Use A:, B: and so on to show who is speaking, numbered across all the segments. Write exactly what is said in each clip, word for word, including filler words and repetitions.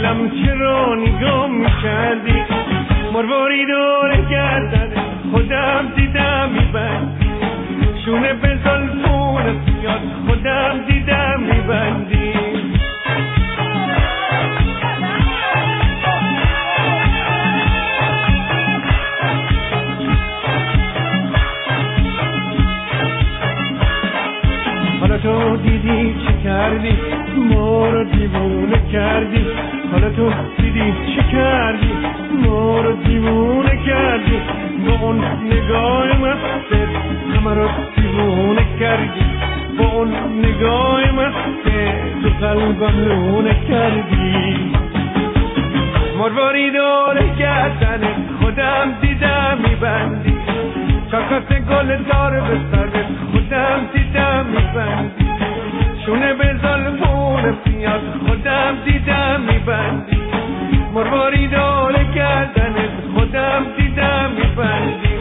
A: دلم چرا نگاه میکردی؟ مرواری دور گردن خودم دیدم میبندی، شونه به زلفون سیاد خودم دیدم میبندی. حالا تو دیدی چه کردی؟ ما رو دیوونه کردی. حالا تو دیدی چه کردی؟ ما رو دیوونه کردی. با اون نگاه مستت همه رو دیوونه کردی. با اون نگاه مستت تو قلبم لونه کردی. مرواری داره گردنت خودم دیدم میبندی، چاکات گل دار به سرت خودم دیدم میبندی، شونه به زلفون پیاز خودم دیدم میبندی. مرواری داره گردنت خودم دیدم میبندی.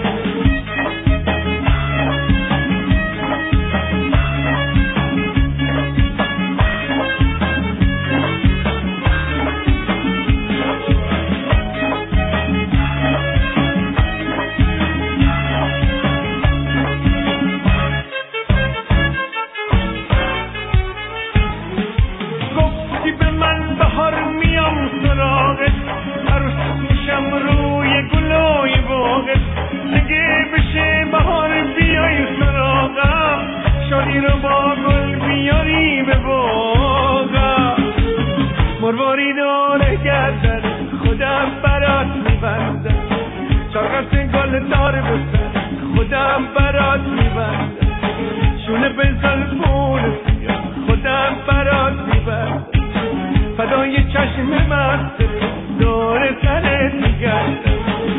A: مرواری داره گردن خودم برات میبندم، چاکت گل دار بسن خودم برات میبندم، شونه به زلفون سیاه خودم برات میبندم، فدای چشم مست دور سرت میگردم.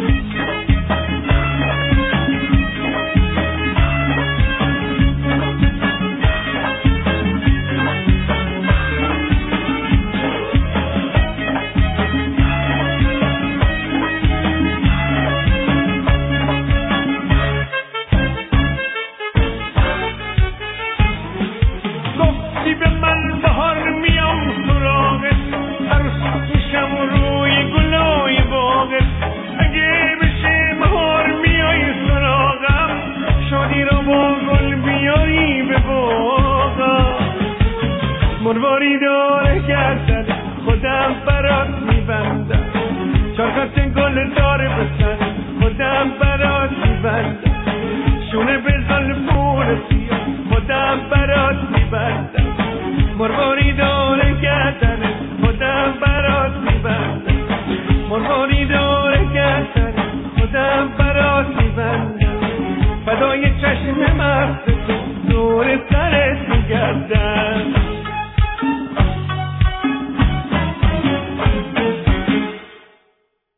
A: مرواری داره گردن خودم برات میبندم، چاکت گل داره بسن خودم برات میبندم، شونه به زلفون سیاه خودم برات میبندم. مرواری